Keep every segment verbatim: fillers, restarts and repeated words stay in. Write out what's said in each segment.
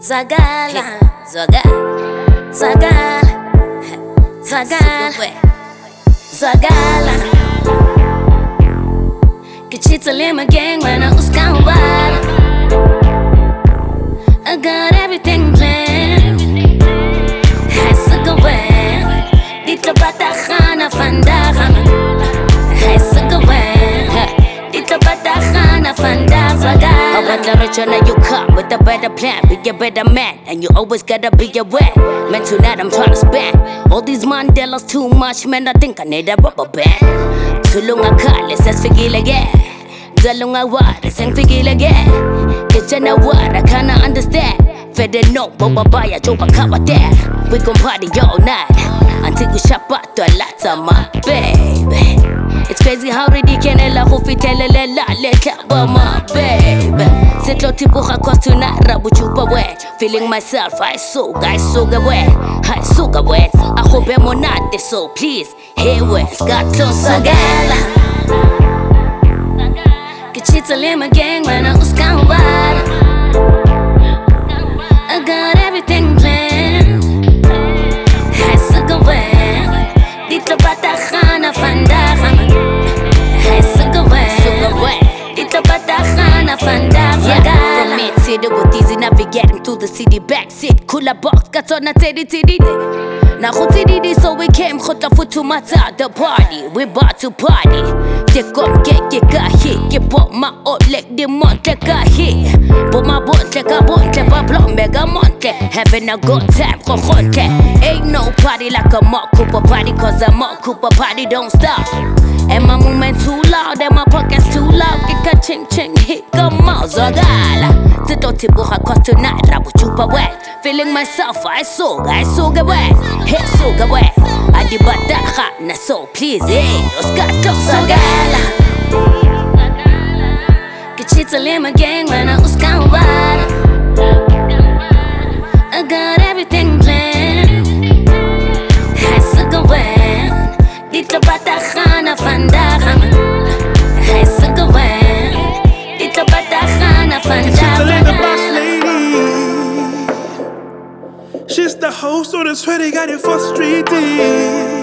Zwakala, zwakala, zwakala, zwakala, zwakala. Kichita lima gang when I was gone wild. I got everything planned. Hai sagawen, dito bata khana fandagan. Hai sagawen, dito bata khana fandagan. I want the rich and you come with a better plan. Be a better man, and you always gotta be aware. Man, tonight I'm tryna spend all these Mandelas too much, man. I think I need a rubber band. Tulung akal, let's figure again. Dalung awar, let's figure again. Kitchen awar, I kinda understand. Fede no, boba baya, joba kawa there. We gon' party all night until we shop out to a lot of my baby. It's crazy how ready can ela hofi tele la le kaba my baby. Sit lo tipo across tonight, rabu chupa wet. Feeling myself, I so I so ga wet, I so ga wet. I hope I'm not this, so please, hey west, got close agala. Kichita lima gang when I was gone wild. I got everything planned. I so ga wet, dito bata khana fandagan. I so ga wet, dito bata khana fandagan. From mid city with easy navigating to the city back seat. Cooler box, got on a teddy teddy. Now who did it, so we came hot foot to my the party. We about to party. Take up, get get got hit. Get pop my old leg, the monte got hit. Put my boat like a boat, like a block, mega monte. Having a good time, cojote. Ain't no party like a mock Cooper party, cause a mock Cooper party don't stop. And my movement too loud, and my pockets too loud. Get a ching ching hit, come out, Zagala. The dirty boy cost tonight, Rabu chupa wet. Feeling myself, I so, I so get wet. Hit so get wet. I did but that hot, na so please, eh. Oscar Zagala. Kichita lima gang when I was gone wild. I got everything planned. I so get wet. Dito bata khana fandagan. I so get wet. Dito bata khana fandagan. She's the host on the sweaty, got it frustrated.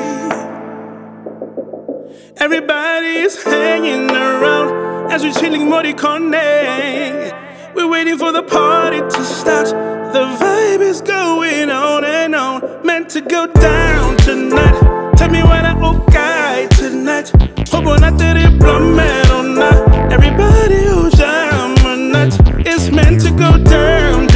Everybody's hanging around as we're chilling Morricone. We're waiting for the party to start. The vibe is going on and on. Meant to go down tonight. Tell me when I okay tonight. Hope we're not the diplomat or not. Everybody who's down or not. It's meant to go down